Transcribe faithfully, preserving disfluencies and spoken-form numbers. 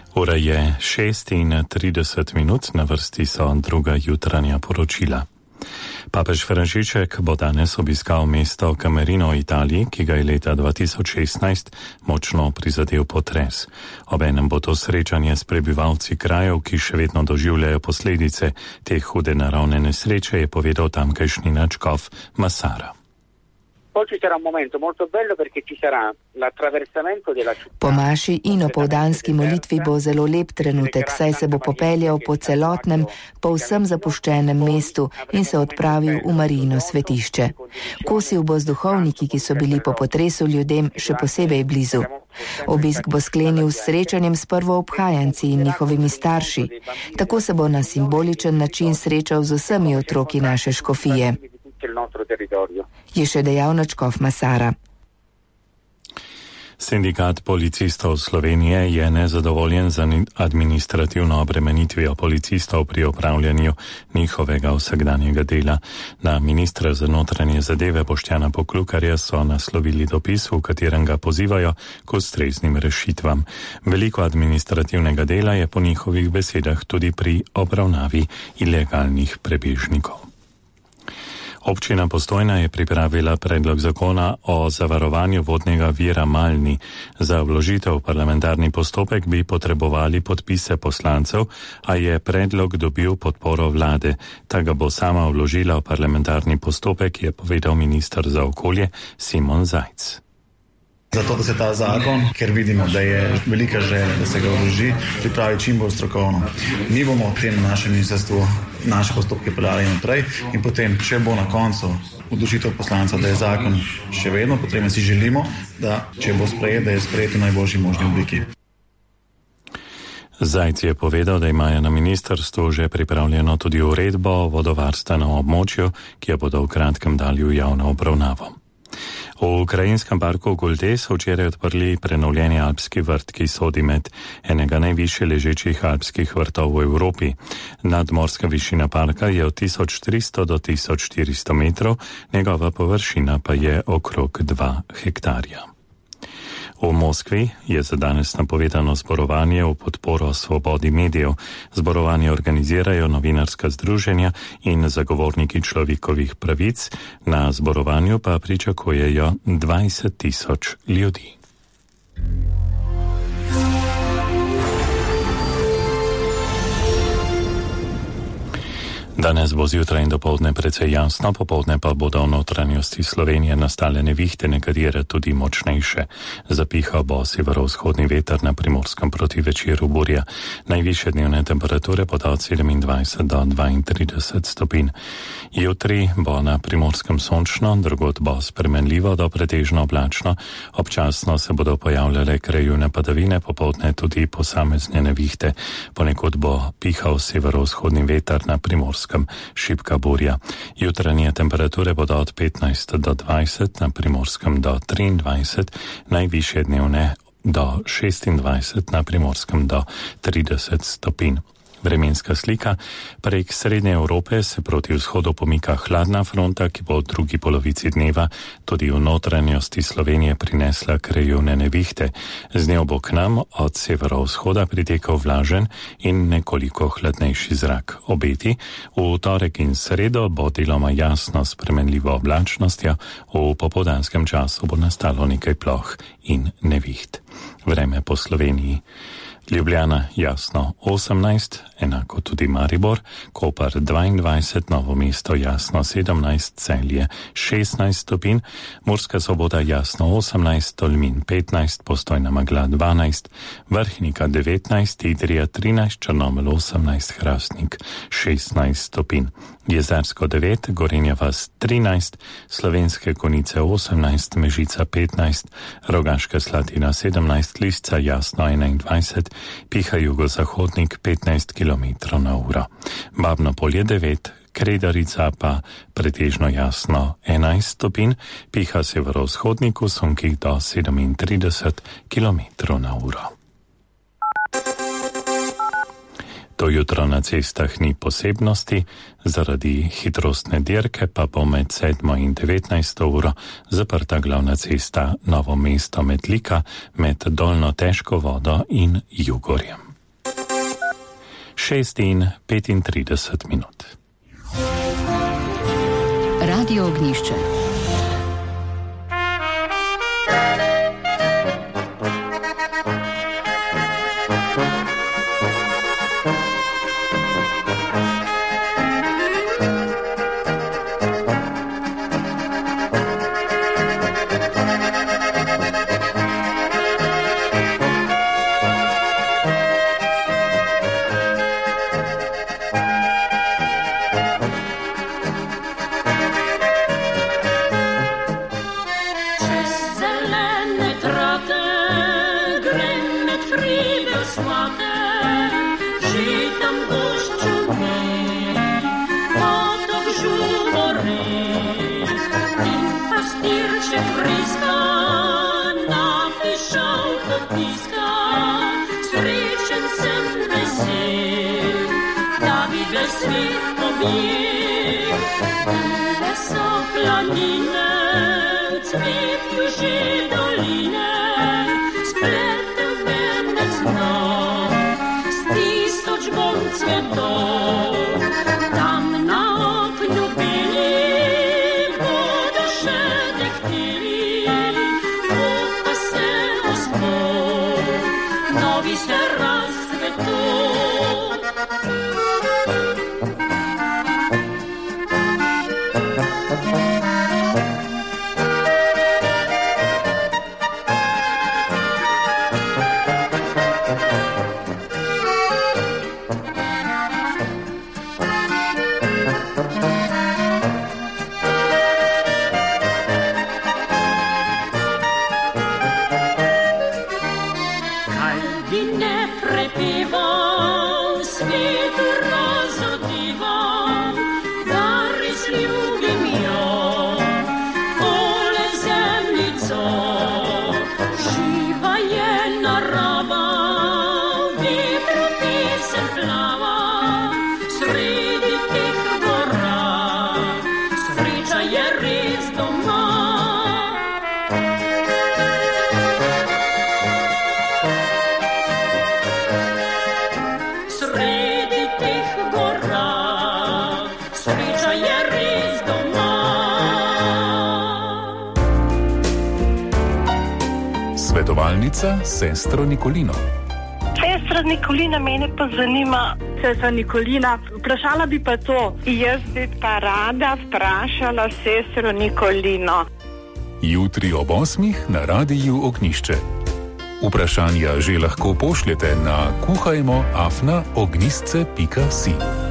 Ura je šest in trideset minut, na vrsti so druga jutranja poročila. Papež Frančišek bo danes obiskal mesto Camerino v Italiji, ki ga je leta dva tisoč šestnajst močno prizadel potres. Obenem bo to srečanje s prebivalci krajev, ki še vedno doživljajo posledice te hude naravne nesreče, je povedal tamkajšnji nadškof Massara. Po maši in opoldanski molitvi bo zelo lep trenutek, saj se bo popeljal po celotnem, povsem zapuščenem mestu in se odpravil v Marijino svetišče. Kosil bo z duhovniki, ki so bili po potresu ljudem še posebej blizu. Obisk bo sklenil s srečanjem s prvoobhajanci in njihovimi starši. Tako se bo na simboličen način srečal z vsemi otroki naše škofije. Je še dejal nadškof Massara. Sindikat policistov Slovenije je nezadovoljen z administrativno obremenitvijo policistov pri opravljanju njihovega vsakdanjega dela. Na ministra za notranje zadeve Boštjana Poklukarja so naslovili dopis, v katerem ga pozivajo k ustreznim rešitvam. Veliko administrativnega dela je po njihovih besedah tudi pri obravnavi ilegalnih prebežnikov. Občina Postojna je pripravila predlog zakona o zavarovanju vodnega vira Malni. Za vložitev v parlamentarni postopek bi potrebovali podpise poslancev, a je predlog dobil podporo vlade. Ta ga bo sama vložila v parlamentarni postopek, je povedal minister za okolje Simon Zajc. Zato, da se ta zakon, ker vidimo, da je velika želja, da se ga vloži, pripravi čim bolj strokovno. Mi bomo v tem našem ministrstvu naše postopke peljali naprej in potem, če bo na koncu odločitev poslanca, da je zakon še vedno potreben, si želimo, da če bo sprejet, da je sprejet v najboljši možni obliki. Zajc je povedal, da imajo na ministrstvu že pripravljeno tudi uredbo o vodovarstvenem območju, ki jo bodo v kratkem dali v javno obravnavo. V ukrajinskem parku Golde so včeraj odprli prenovljeni alpski vrt, ki sodi med enega najvišje ležečih alpskih vrtov v Evropi. Nadmorska višina parka je od tisoč tristo do tisoč štiristo metrov, njegova površina pa je okrog dva hektarja. V Moskvi je za danes napovedano zborovanje v podporo svobodi medijev. Zborovanje organizirajo novinarska združenja in zagovorniki človekovih pravic. Na zborovanju pa pričakujejo dvajset tisoč ljudi. Danes bo zjutraj in dopoldne precej jasno, popoldne pa bodo v notranjosti Slovenije nastale nevihte, nekatere tudi močnejše. Zapihal bo severovzhodni veter, na Primorskem proti večeru burja. Najvišje dnevne temperature bodo od sedemindvajset do dvaintrideset stopinj. Jutri bo na Primorskem sončno, drugod bo spremenljivo do pretežno oblačno. Občasno se bodo pojavljale krajevne padavine, popoldne tudi posamezne nevihte. Ponekod bo pihal severovzhodni veter, na Primorskem šibka burja. Jutranje temperature bodo od petnajst do dvajset, na Primorskem do triindvajset, najvišje dnevne do šestindvajset, na Primorskem do trideset stopinj. Vremenska slika. Prek srednje Evrope se proti vzhodu pomika hladna fronta, ki bo v drugi polovici dneva tudi v notranjosti Slovenije prinesla krajevne nevihte. Z njo bo k nam od severovzhoda pritekal vlažen in nekoliko hladnejši zrak. Obeti v torek in sredo bo deloma jasno spremenljivo oblačnostjo, v popoldanskem času bo nastalo nekaj ploh in neviht. Vreme po Sloveniji. Ljubljana jasno osemnajst, enako tudi Maribor, Koper dvaindvajset, Novo mesto jasno sedemnajst, Celje šestnajst stopinj, Murska Sobota jasno osemnajst, Tolmin petnajst, Postojna megla dvanajst, Vrhnika devetnajst, Idrija trinajst, Črnomelj osemnajst, Hrastnik šestnajst stopinj. Jezersko devet, Gorenja vas trinajst, Slovenske Konjice osemnajst, Mežica petnajst, Rogaška Slatina sedemnajst, Lisca jasno enaindvajset, piha jugozahodnik petnajst kilometrov na uro. Babno Polje devet, Kredarica pa pretežno jasno enajst stopinj, piha severovzhodnik v sunkih do sedemintrideset kilometrov na uro. Do jutro na cestah ni posebnosti, zaradi hitrostne dirke pa bo med sedmo in devetnajsto uro zaprta glavna cesta Novo mesto Metlika med Dolno Težko vodo in Jugorjem. šest in petintrideset minut. Radio Ognjišče. Svetovalnica sestro Nikolino. Sestra Nikolina, mene pa zanima. Sestra Nikolina, vprašala bi pa to. Jaz bi pa rada vprašala sestro Nikolino. Jutri ob osmih na Radiju Ognjišče. Vprašanja že lahko pošljete na kuhajmo afna ognjisce pika si.